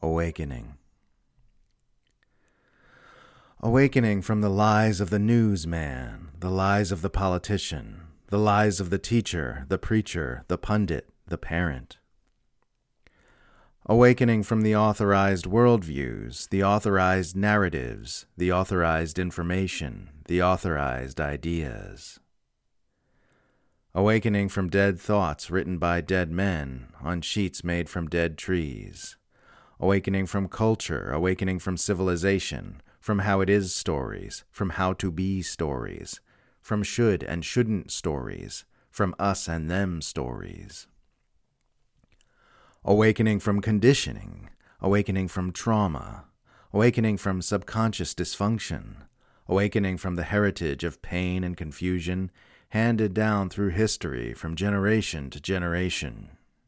Awakening. Awakening from the lies of the newsman, the lies of the politician, the lies of the teacher, the preacher, the pundit, the parent. Awakening from the authorized worldviews, the authorized narratives, the authorized information, the authorized ideas. Awakening from dead thoughts written by dead men on sheets made from dead trees. Awakening from culture, awakening from civilization, from how it is stories, from how to be stories, from should and shouldn't stories, from us and them stories. Awakening from conditioning, awakening from trauma, awakening from subconscious dysfunction, awakening from the heritage of pain and confusion handed down through history from generation to generation.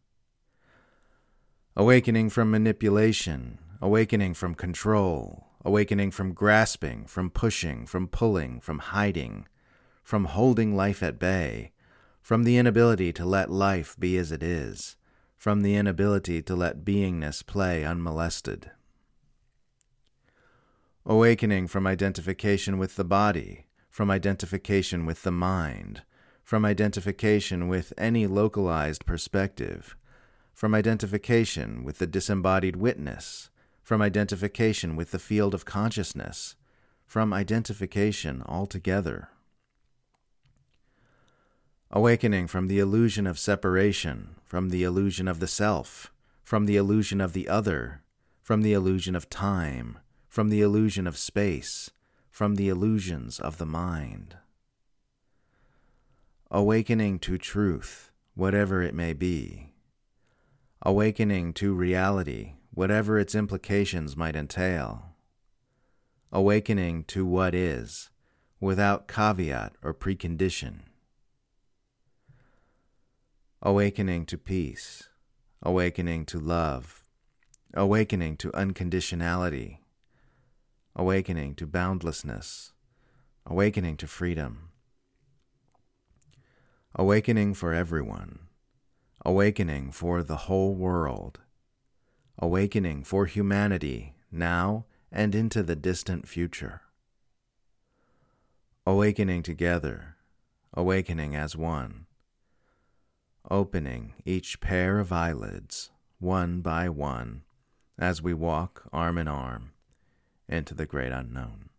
Awakening from manipulation, awakening from control, awakening from grasping, from pushing, from pulling, from hiding, from holding life at bay, from the inability to let life be as it is, from the inability to let beingness play unmolested. Awakening from identification with the body, from identification with the mind, from identification with any localized perspective, from identification with the disembodied witness, from identification with the field of consciousness, from identification altogether. Awakening from the illusion of separation, from the illusion of the self, from the illusion of the other, from the illusion of time, from the illusion of space, from the illusions of the mind. Awakening to truth, whatever it may be. Awakening to reality, whatever its implications might entail. Awakening to what is, without caveat or precondition. Awakening to peace, awakening to love, awakening to unconditionality, awakening to boundlessness, awakening to freedom. Awakening for everyone, awakening for the whole world, awakening for humanity now and into the distant future. Awakening together, awakening as one, opening each pair of eyelids, one by one, as we walk arm in arm into the great unknown.